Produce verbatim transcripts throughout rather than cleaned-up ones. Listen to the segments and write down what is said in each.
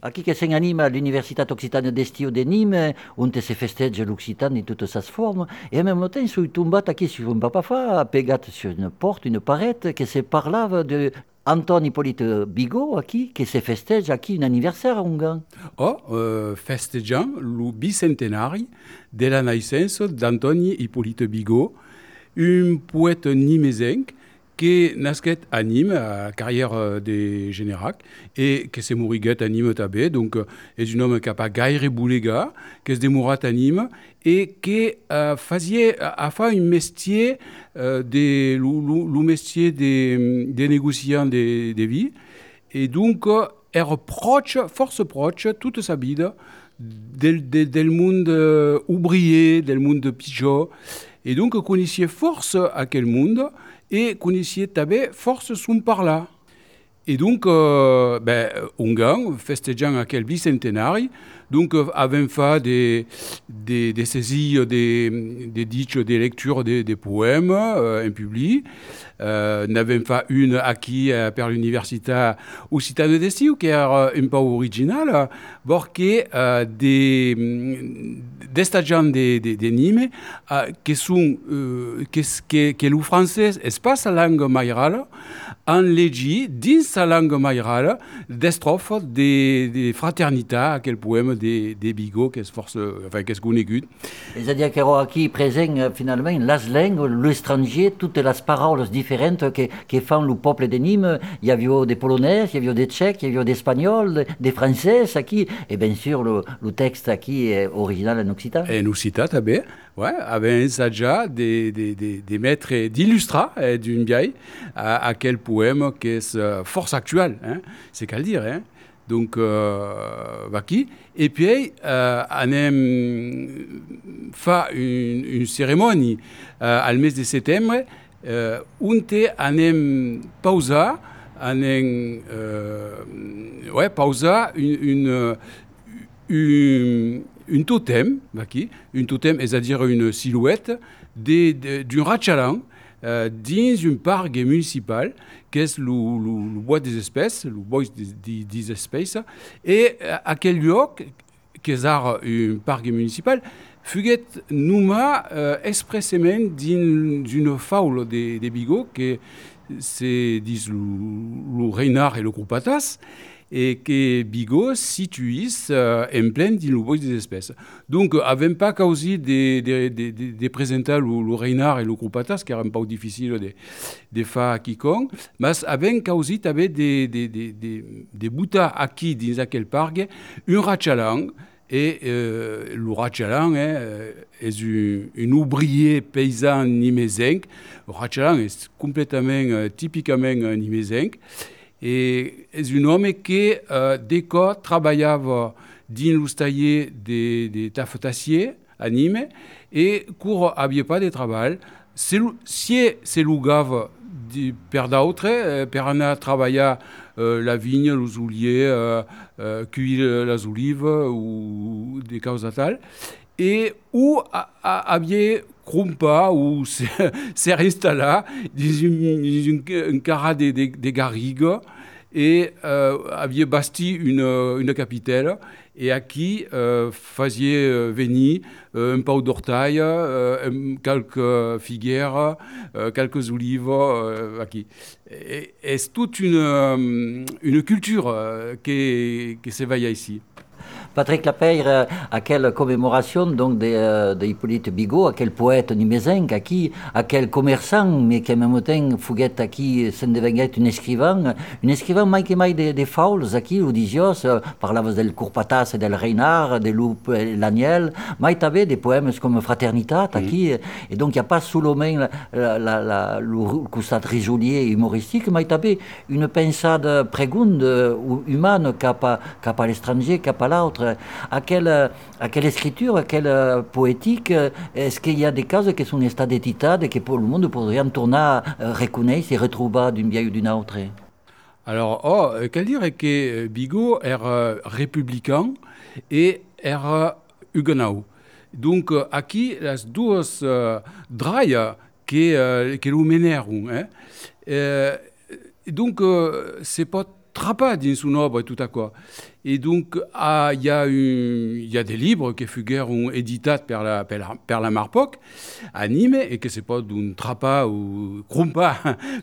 Aquí que s'anima a l'Universitat Occitana d'Estiu de Nîmes, on se festeja l'Occitan de toutes ses formes, et en même temps, suis tombé aquí sur un papafà, pegat sur une porte, une parette, que se parlava de Anton Hippolyte Bigot, aquí, que se festeja aquí un anniversaire a Ungarn. Oh, euh, festeggiam lo bicentenari della naissance d'Antoni Hippolyte Bigot, un poète nimesenc qui nasquet à Nîmes, à la carrière des Générac, et qui s'est mouriguet à Nîmes tabé, donc est un homme qui n'a pas gaire boulega, qui s'est démourat à Nîmes, et qui euh, faisait, a fait un métier, euh, des, le métier des, des négociants des, des vies, et donc est proche, force proche, toute sa vie, del, del, del monde euh, ouvrier, del monde pigeon, et donc connaissait force à quel monde, et connaissait tabé force son par là. Et donc, euh, ben, Ungarn, festegeant à quel bicentenari, donc euh, avons fait des, des, des saisies, des, des ditches, des lectures, des, des poèmes euh, en public. Euh, n'avons fait une acquis euh, par l'université Occitane d'Estiu, qui est euh, un peu originale, parce que euh, des, des stagiaires de, de, de Nîmes, euh, qui sont, euh, que, que, que le français est pas sa langue maïrale, en légi, dans sa langue maïrale, des strophes de, de fraternité, à quel poème des de Bigot, qu'est-ce force, enfin, qu'est-ce qu'on écoute. C'est-à-dire qu'il présente finalement las langues, l'étranger, toutes les paroles différentes que, que font le peuple de Nîmes. Il y avait des Polonais, il y avait des Tchèques, il y avait des Espagnols, des Français, qui, et bien sûr le, le texte qui est original en occitan. En occitan, tabé, ouais, avec un déjà des, des, des, des maîtres d'illustrat d'une vieille, à, à quel poème qui est force actuelle, hein, c'est qu'à le dire, hein. Donc, euh, qui et puis, euh, on a fait une, une cérémonie euh, au mois de septembre, euh, où on a pausé, on a euh, ouais, pausé une, une, une, une totem, qui, une totem, c'est-à-dire une silhouette d'un ratchalan, Euh, dans un parc municipal, qui est le, le, le bois des espèces, le bois des, des espèces, et à quel lieu, qui est un parc municipal, fut nommé euh, expressément d'une faule des de Bigot, qui c'est le, le Reynard et le Croupatas, et que Bigot situe euh, en plein dans le bois des espèces. Donc, avant pas causé des, des, des, des présenter le, le Reynard et le Croupatas, qui est un peu difficile de, de faire à quiconque, mais avant causé des, des, des, des, des, des boutas acquis dans quel parc, un ratchalang, et euh, le ratchalang hein, est un, un ouvrier paysan nimesenc. Le ratchalang est complètement, euh, typiquement euh, nimesenc. Et c'est un homme qui, euh, dès que travaillait dans le tailler des, des taffetassiers à Nîmes, et qu'il n'avait pas de travail, si c'est le gars per d'autres, per anar travailler euh, la vigne, les ouliers, euh, euh, cueillir les olives ou des choses telles, et où avait crumpa ou s'est installé dans une, une cara de, de, de garrigues et euh, avait bâti une, une capitale et à qui euh, faisait venir euh, un peu d'ortail, euh, quelques figuières, euh, quelques olives, euh, à qui. Et, et c'est toute une, une culture euh, qui, qui s'éveille ici. Patrick Lapeyre, à quelle commémoration donc de, euh, de Hippolyte Bigot, à quel poète nimesenc, à qui, à quel commerçant, mais qui en même temps fouguet à qui s'en devenait un écrivain, un écrivain mai que mai de, de faules, à qui, l'Odisios, euh, parlava del Courpatas et del Reynard, de Loup et l'Agnel, mai t'avait des poèmes comme Fraternitat, à qui, mm. et donc il n'y a pas sous le main la, la, la, le costat risolier humoristique, mai t'avait une pensade prégunde ou humaine cap à, cap à l'étranger, cap à l'autre. À quelle, à quelle écriture, à quelle poétique est-ce qu'il y a des cases qui sont en état d'état et que pour le monde pourrait en tourner, reconnaître et retrouver d'une vieille ou d'une autre? Alors, oh, qu'elle dirait que Bigot est républicain et est huguenot. Donc, à qui les deux uh, drailles qui, uh, qui le mènent, hein? Euh, donc, uh, c'est pas trapa dans son œuvre et tout à quoi. Et donc, ah, il y, y a des livres qui furent édités par la, par la, par la Marpoc, à Nîmes, et que c'est pas d'un trapa ou crumpa,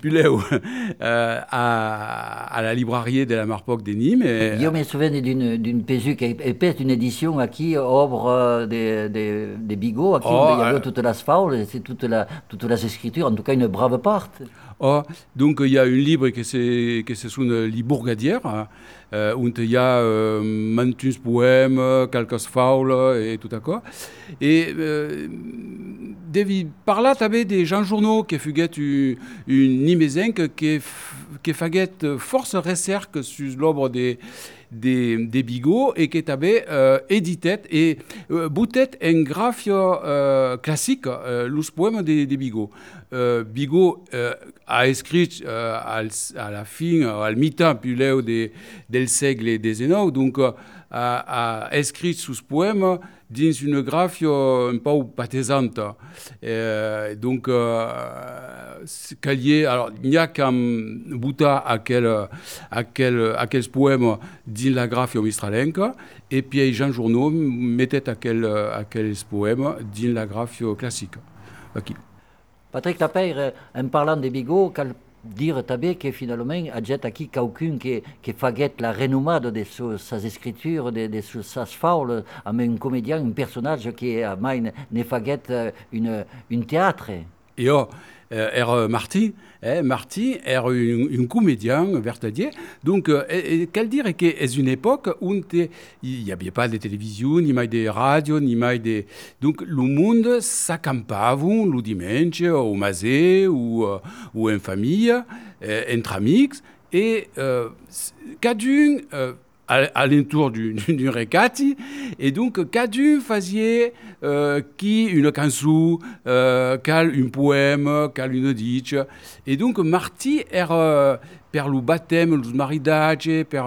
euh, à, à la librairie de la Marpoc de Nîmes. Et, je me souviens d'une, d'une pésuque épaisse, d'une édition à qui ouvre des, des, des bigots, à qui oh, il y avait euh, toute la faules, c'est toute la, toutes les écritures, en tout cas une brave part. Oh, donc il y a un livre qui c'est qui se sonne Les Bourgadières, euh, où il y a euh, mantus poèmes, quelques faules et tout à quoi. Et euh, par là, tu avais des gens journaux qui faisaient une, une nimézenque qui qui faisait force recherche sur l'œuvre des des, des bigots et qui avait euh, édité et euh, boutet un graphio euh, classique, euh, les poèmes des, des bigots. Euh, Bigot euh, a écrit euh, à, à la fin, à la mi-temps puis là, des, del siècle dix-neuf, donc euh, a, a écrit ce poème dans une graphio un peu patésante. Euh, donc, euh, alors, il n'y a qu'un bout à quel, à quel, à quel poème dans la graphio mistralenca, et puis Jean Journaux mettait à quel, à quel poème dans la graphio classique. Okay. Patrick Lapeyre, en parlant des bigots, cal dire també que finalement, il y a aquí quelqu'un qui, qui faguet la renomade de ses écritures, de, de ses faules, avec un comédien, un personnage qui a mai ne faguet une, une théâtre. Et oh, er Marty, eh, Marty est un, un comédien vertadier. Donc, euh, qu'elle dire que c'est une époque où il n'y avait pas de télévision, ni de radio, ni de... Donc, le monde s'accampava le dimanche au masé ou, ou en famille, entre amis, et euh, chacun... Euh, à l'entour d'une recati, et donc chacun faisait euh, qui une chanson, euh, quel un poème, quel une diche, et donc Marty era per le baptême, le mariage, per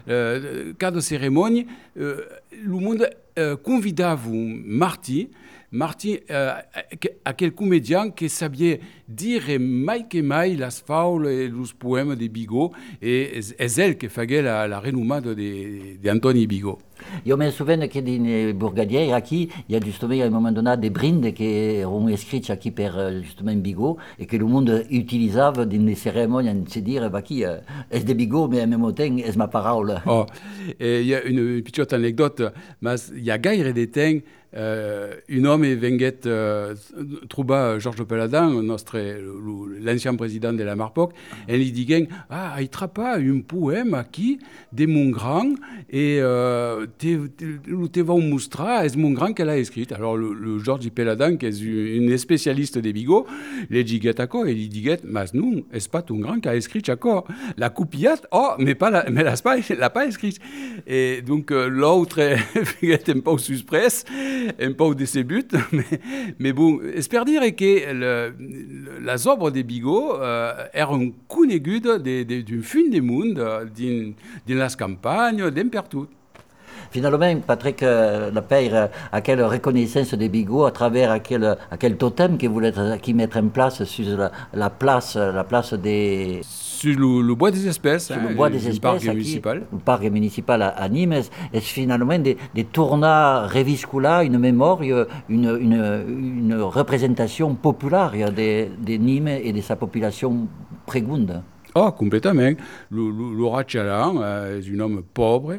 euh, cada cérémonie, euh, le monde euh, convidava Marty. Marty, euh, à quel comédien qui savait dire mai que mai las faules et les poèmes de Bigot, et c'est elle qui faisait la, la renommade d'Anthony Bigot. Je me souviens que dans Bourgadière, ici, il y a justement à un moment donné des brindes qui ont écrits ici par justement Bigot et que le monde utilisait dans les cérémonies, on se dire, bah, qui est de Bigot, mais en même temps, est ma parole. Oh, il y a une petite anecdote, mais il y a gaire des temps. Euh, un homme venait euh, trouver Georges Peladin, notre, l'ancien président de la Marpoc, et il dit ah, il ne pas un poème qui de mon grand et euh, tu vas me montrer, c'est mon grand qu'elle a écrit. Alors le, le Georges Peladin, qui est une spécialiste des bigots, il dit d'accord, et il dit mais non, c'est pas ton grand qui a écrit d'accord. La coupillate, oh, mais pas la, mais la pas, l'a pas écrite. Et donc euh, l'autre est un peu surprise. Un peu de ses buts, mais, mais bon, j'espère dire que le, le, la œuvre des bigots euh, est un coup d'égude d'une fin du monde, d'une la campagne, d'un partout. Finalement, Patrick euh, Lapeyre, à quelle reconnaissance des bigots, à travers à quel, à quel totem que vous voulez qui mettre en place sur la, la place, la place des... Sur le, le bois des espèces, sur hein, le bois des espèces, parc qui, municipal. Le parc municipal à, à Nîmes, et finalement des, des tournats reviscula, une mémoire, une, une, une représentation populaire de, de Nîmes et de sa population prégunde. Oh, complètement. Le, le, le Ratchalan euh, est un homme pauvre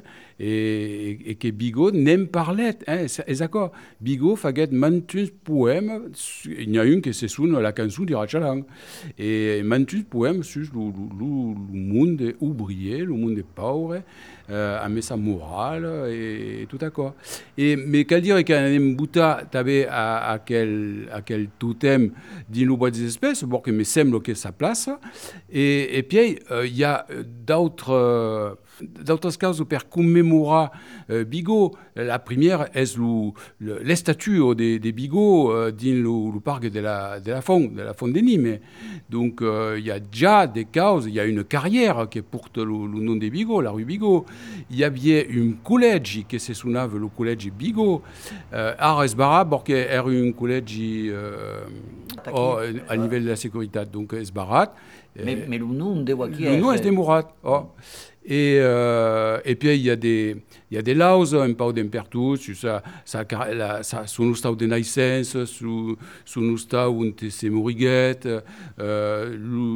et, et, et que Bigot n'aime parler. Hein, c'est d'accord. Bigot faisait mantus poèmes. Il y a un qui se sonne la chanson du Ratchalan. Et mantus poèmes sur le, le, le monde ouvrier, le monde pauvre, euh, avec sa morale et, et tout à quoi. Et, mais qu'à dire qu'un bouta t'avais à, à quel à quel totem dans le bois des espèces, bon que me semble que ça place. Et, et puis il euh, y a d'autres euh, d'autres cas pour commémorer euh, Bigot. La première est le, le, les statues des, des Bigots euh, dans le, le parc de la de la Fond, de la Fond de Nîmes. Donc il euh, y a déjà des causes, il y a une carrière qui porte le, le nom des Bigots, la rue Bigot. Il y avait un collège qui se sounave le collège Bigot. Euh, à Esbarra, parce qu'il y a un collège euh, oh, à niveau de la sécurité, donc Esbarra. Mais, mais le nom de Waki Le nom est de Murat. Oh. Et, euh, et puis il y a des, il y a des lauses un peu d'impertus, ça, ça, ça, sono stau de naissance, su, sono stau un se moriguet, euh,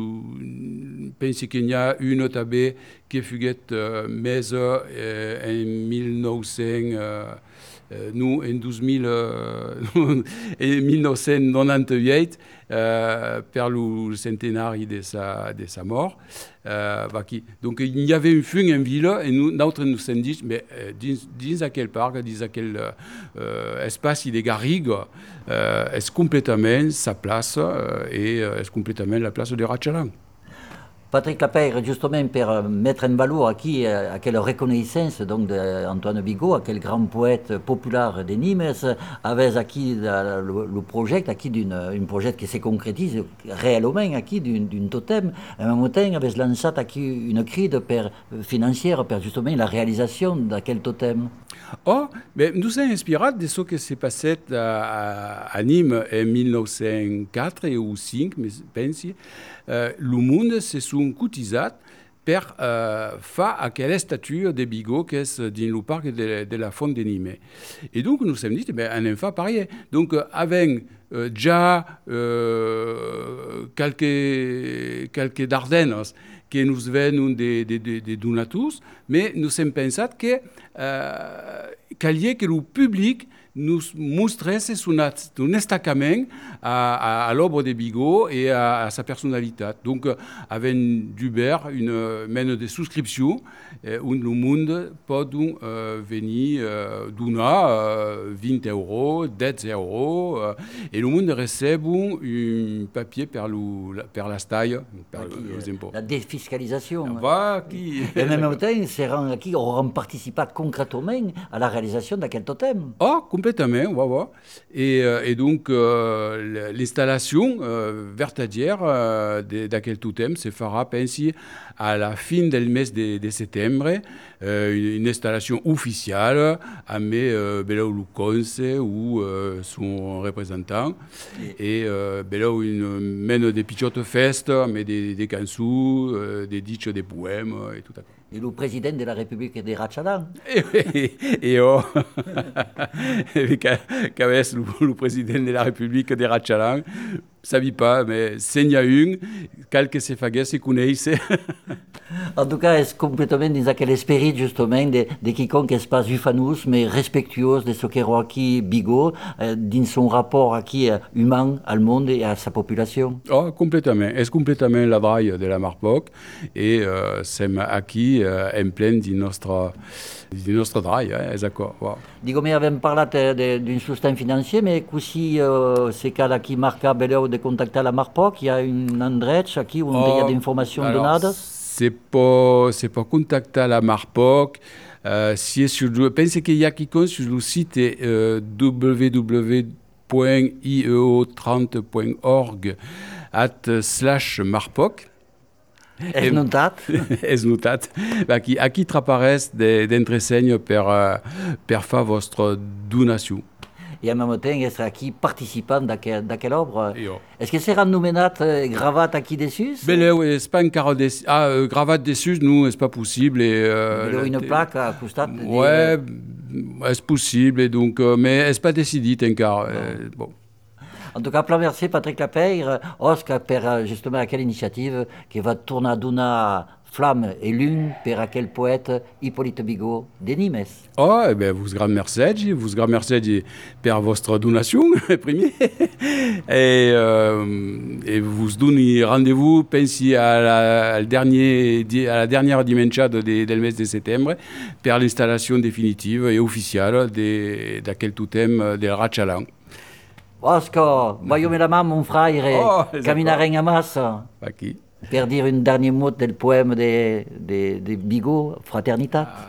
pensi qu'il y a une tabé qui fuguet euh, mese euh, en mille neuf cents, euh, nous en douze mille, euh, en mille neuf cent quatre-vingt-dix-huit, euh, per le centenari de sa, de sa mort. Euh, bah, qui, donc il y avait une fung en ville et nous, notre nous sommes dit, mais euh, dans, dans quel parc, dans quel euh, espace il est garrigue, euh, est-ce complètement sa place euh, et euh, est-ce complètement la place de Ratchalan. Patrick Lapeyre, justement, pour mettre en valeur à qui, à quelle reconnaissance donc d'Antoine Bigot, à quel grand poète populaire de Nîmes, avait acquis le, le projet, acquis d'un projet qui se concrétise réellement, acquis d'un totem, et en même temps, avait lancé acquis une crise financière pour justement la réalisation de quel totem. Oh, mais nous sommes inspirés de ce qui s'est passé à, à Nîmes en mille neuf cent quatre ou mille neuf cent cinq, mais pensi. Euh, le monde se sont cotisés pour euh, faire aquella statue de Bigot qui est dans le parc de, de la Font de Nîmes. Et donc nous sommes dit, ben, on en fait pareil. Donc avec euh, déjà euh, quelques, quelques Dardennes qui nous viennent des de, de, de donatus, mais nous sommes pensés que euh, qu'il y ait que le public nous montrait son destacament à, à, à l'œuvre de Bigot et à, à sa personnalité. Donc, avec Dubert, une mène de souscription, euh, où le monde peut euh, venir euh, donner euh, vingt euros, dix euros, euh, et le monde reçoit un papier per, le, per la staille, per qui, les impôts. La défiscalisation. Va, qui... Et même en temps, c'est qui auront participé concrètement à la réalisation de quel totem. Oh, complètement, on va voir. Et, euh, et donc, euh, l'installation euh, vertadière euh, de, de quel totem se fera ainsi à la fin du mois de, de septembre, euh, une, une installation officielle avec euh, Belao Luconce ou euh, son représentant. Et, et euh, Belao une mène des pichotes fest, mais des, des cansous, euh, des ditches, des poèmes et tout ça. Et le président de la République de Ratchalan. Et, et, et oh, qu'avait le, le président de la République de Ratchalan, ça ne vit pas, mais c'est n'y a une, quelques se fagues se connaissent. En tout cas, c'est complètement dans quel esprit justement de, de quiconque espace ufanus, mais respectueux de ce qu'est Roaki Bigot, euh, dans son rapport à qui euh, humain, au monde et à sa population. Oh, complètement. C'est complètement la draille de la Marpoc et euh, c'est acquis euh, en plein de notre, de notre draille, hein, c'est d'accord. Wow. Digo, mais avons parlé d'un soutien financier, mais aussi euh, c'est cas qui marque de contacter la Marpoc, il y a une adresse qui où oh, il y a des informations données. C'est pas, c'est pas contacter la Marpoc. Euh, si sur, je pense qu'il y a quelqu'un sur le site euh, w w w point i e o trente point org at slash Marpoc. Es notat. Es notat. Qui, à qui t'apparaissent des enseignes per, per faire votre donation. Et en même temps, est-ce qui participant dans quelle œuvre? Est-ce que c'est renoménat euh, gravate qui dessus? Ben oui, c'est pas une carotte dessus. Ah, euh, gravate dessus, nous, c'est pas possible. Et, euh, il y a une plaque à costat. Ouais, c'est possible. Et donc, euh, mais c'est pas décidé encore. Euh, bon. En tout cas, plein merci Patrick Lapeyre, Oscar, pour justement à quelle initiative qui va tourner à Duna Flamme et Lune, pour à quel poète Hippolyte Bigot de Nîmes. Oh, eh ben, vous grand merci, vous grand merci pour votre donation, premier. Et, euh, et vous donnez rendez-vous, pensez à la, à, dernier, à la dernière dimanche du de, mois de septembre, pour l'installation définitive et officielle de, de quel totem de Ratchalan. Oscar, voyons la main, mon frère, oh, caminareng à massa. Qui? Per dire un dernier mot del poème de, de, de Bigot, Fraternita.